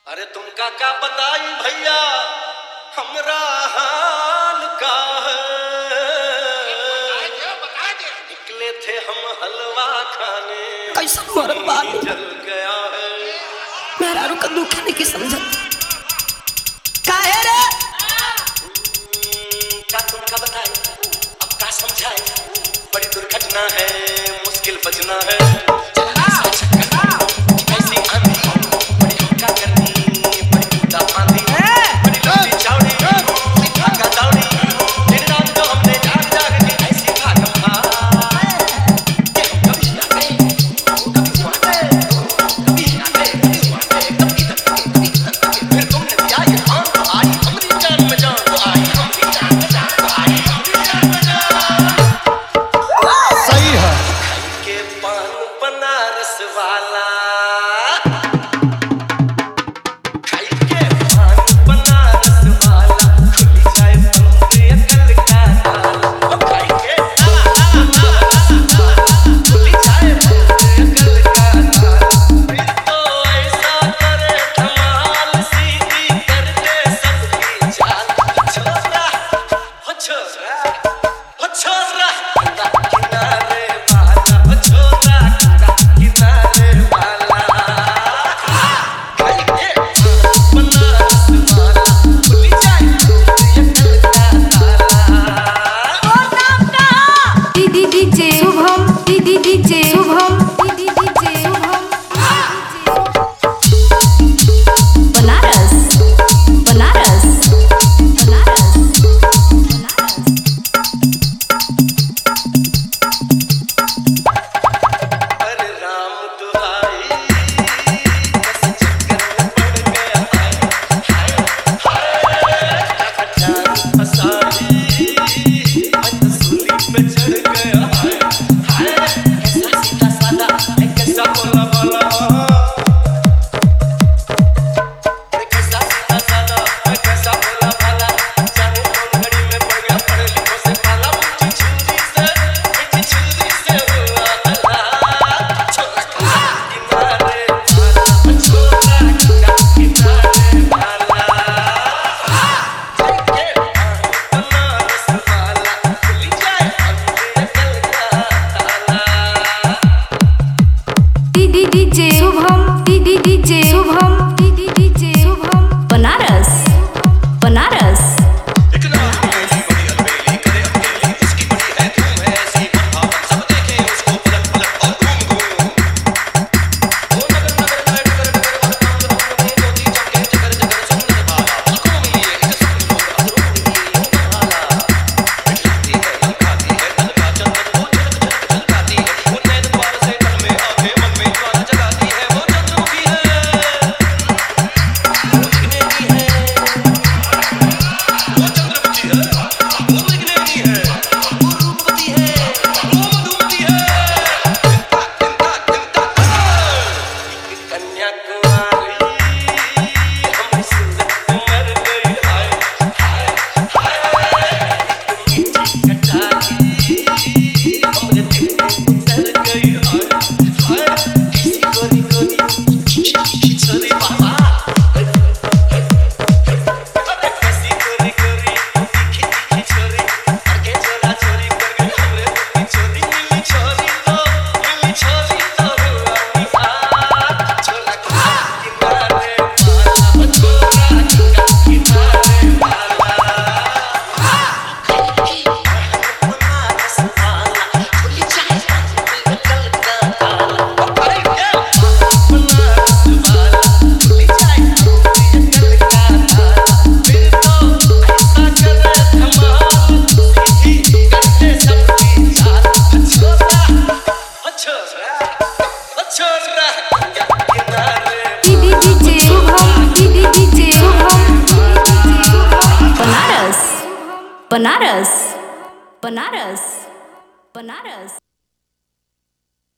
अरे तुमका क्या बताई भैया हमरा हाल का है। निकले थे हम हलवा खाने कैसा मरत बात जल गया है। मेरा रुक दुख नहीं की समझत काहे रे क्या तुमका बताई अब क्या समझाए। बड़ी दुर्घटना है मुश्किल बचना है। बनारस वाला खाई के पान बनारस वाला खुली जाए बंद अकल का ताला। खाई के खुली जाए बंद अकल का ताला। फिर तो ऐसा करे धमाल सीधी कर दे सबकी चाल। छोरा हो छोरा हो छोरा किनारे वाला हो छोरा बनारस बनारस बनारस।